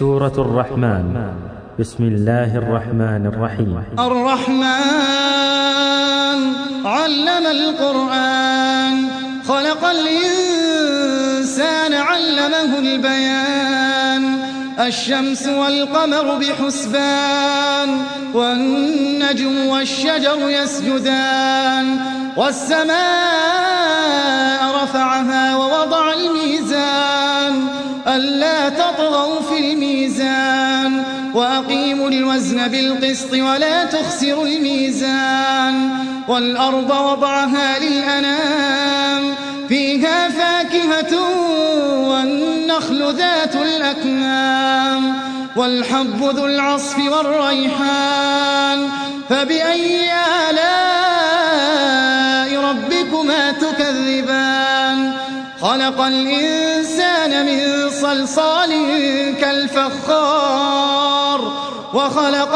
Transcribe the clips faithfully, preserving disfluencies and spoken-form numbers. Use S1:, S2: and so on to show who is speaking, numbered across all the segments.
S1: سورة الرحمن. بسم الله الرحمن الرحيم.
S2: الرحمن علم القرآن، خلق الإنسان علمه البيان. الشمس والقمر بحسبان، والنجم والشجر يسجدان. والسماء رفعها ووضع الميزان، ألا تطغوا في الميزان، وأقيموا الوزن بالقسط ولا تخسروا الميزان. والأرض وضعها للأنام، فيها فاكهة والنخل ذات الأكمام، والحب ذو العصف والريحان. فبأي آلاء ربكما تكذبان؟ خلق الإنسان من صلصال كالفخار، وخلق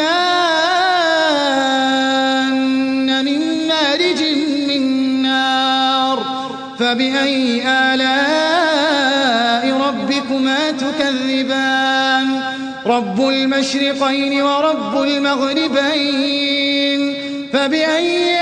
S2: الجان من مارج من نار. فبأي آلاء ربكما تكذبان؟ رب المشرقين ورب المغربين. فبأي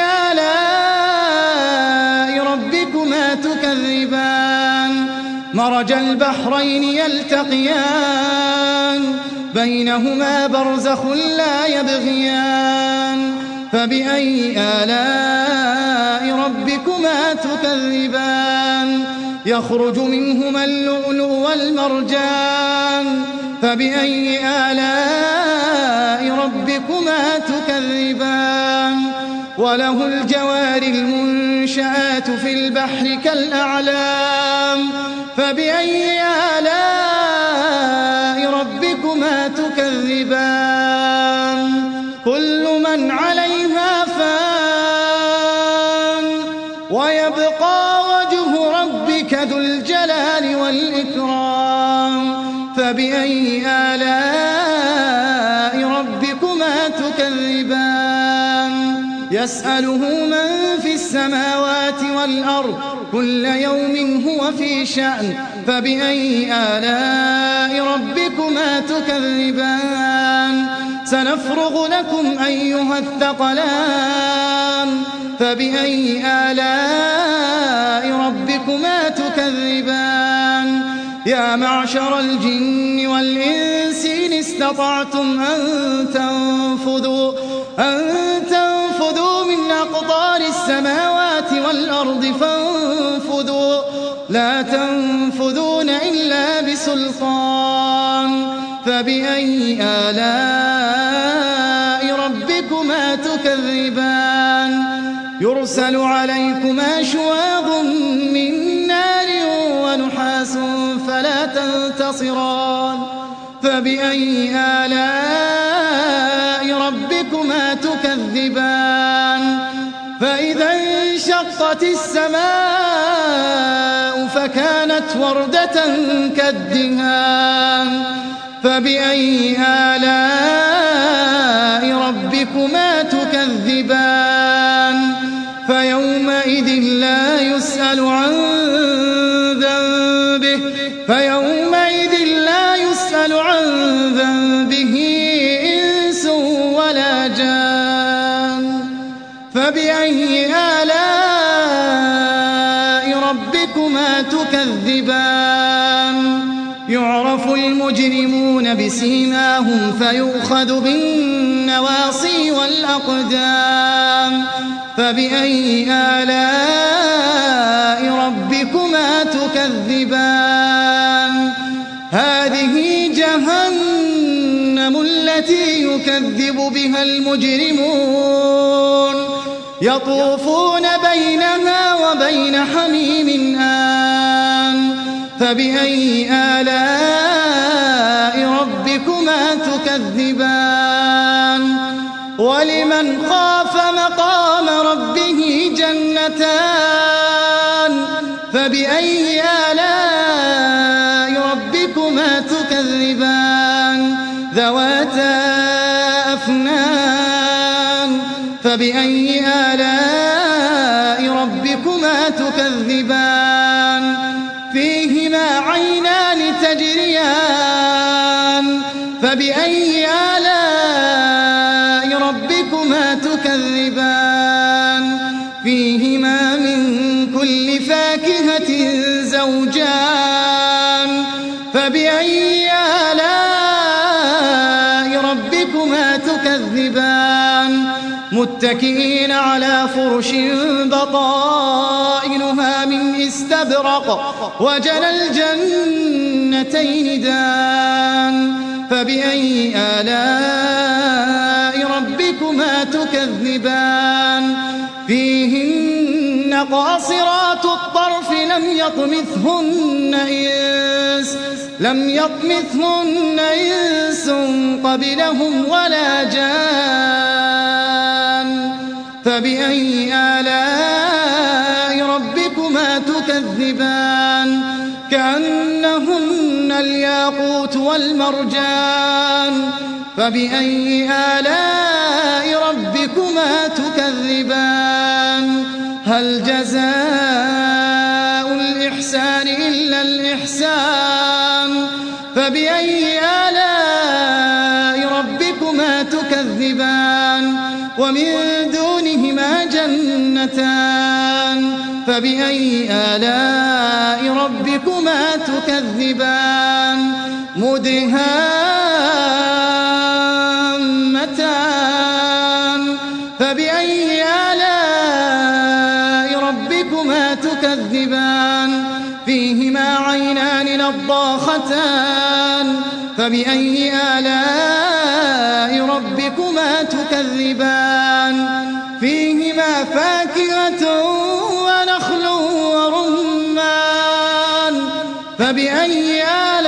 S2: آلاء ربكما تكذبان؟ مرج البحرين يلتقيان، بينهما برزخ لا يبغيان. فبأي آلاء ربكما تكذبان؟ يخرج منهما اللؤلؤ والمرجان. فبأي آلاء ربكما تكذبان؟ وله الجوار المنشآت في البحر كالأعلام. فبأي آلاء ربكما تكذبان؟ كل من عليها فان، ويبقى وجه ربك ذو الجلال والإكرام. فبأي آلاء ربكما تكذبان؟ يسأله من في السماوات والأرض، كل يوم هو في شأن. فبأي آلاء ربكما تكذبان؟ سنفرغ لكم أيها الثقلان. فبأي آلاء ربكما تكذبان؟ يا معشر الجن والإنس إن استطعتم أن تنفذوا أن تنفذوا من أقطار السماوات والأرض فانفذوا، لا تنفذون إلا بسلطان. فبأي آلاء ربكما تكذبان؟ يرسل عليكما شواظ من نار ونحاس فلا تنتصران. فبأي آلاء ربكما تكذبان؟ فإذا انشقت السماء فكانت وردة كالدهان. فبأي آلاء ربكما تكذبان؟ فيومئذ لا يسأل عن ذنبه فيومئذ لا يسأل عن ذنبه إنس ولا جان. فبأي آلاء ربكما تكذبان؟ يعرف المجرمون بسيماهم فيؤخذ بالنواصي والأقدام. فبأي آلاء ربكما تكذبان؟ هذه جهنم التي يكذب بها المجرمون، يطوفون بينها وبين حميم آن. فبأي آلاء ربكما تكذبان؟ ولمن خاف مقام ربه جنتان. فبأي آلاء ربكما تكذبان؟ ذواتا أفنان. فبأي آلاء ربكما تكذبان؟ فيهما عينان تجريان فبأي آلاء ربكما تكذبان فيهما من كل فاكهة زوجان فبأي آلاء ربكما تكذبان متكئين على فرش بطائنها من استبرق وجنى الجنتين دان فبأي آلاء ربكما تكذبان فيهن قاصرات الطرف لم يطمثهن إنس لم يطمثهن إنس قبلهم ولا جان فبأي آلاء ربكما تكذبان كأنهن الياقوت والمرجان فبأي آلاء ربكما تكذبان هل جزاء الإحسان إلا الإحسان فبأي آلاء ربكما تكذبان ومن دونهما جنتان فبأي آلاء ربكما تكذبان مدهامتان فبأي آلاء ربكما تكذبان فيهما عينان نضاختان فبأي آلاء ربكما تكذبان فيهما فاكهة ونخل ورمان فبأي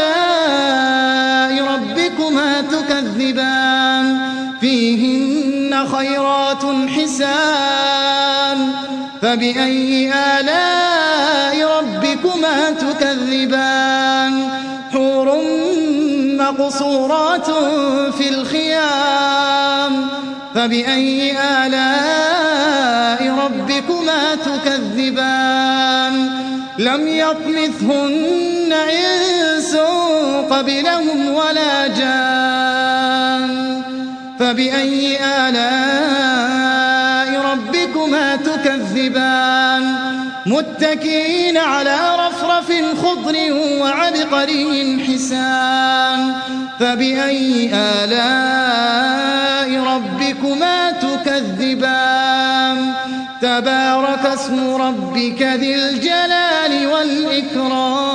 S2: آلاء ربكما تكذبان فيهن خيرات حسان فبأي آلاء ربكما تكذبان حور مقصورات في الخيام فبأي آلاء ربكما تكذبان لم يطمثهن إنس قبلهم ولا جان فبأي آلاء ربكما تكذبان متكئين على رفرف خضر وعبقري حسان فبأي آلاء ربكما تكذبان تبارك اسم ربك ذي الجلال والإكرام